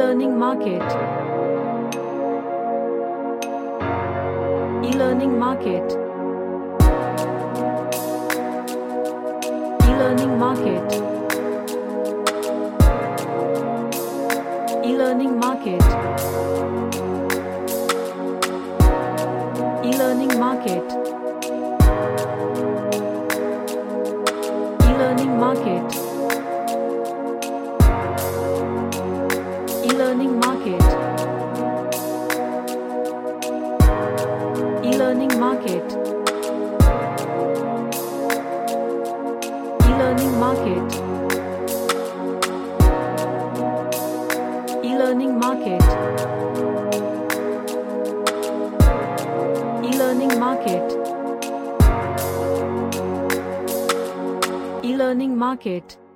E-learning market. E-learning market. E-learning market. E-learning market. E-learning market. E-learning market. E-learning market. E-learning market. E-learning market. E-learning market. E-learning market. E-learning market.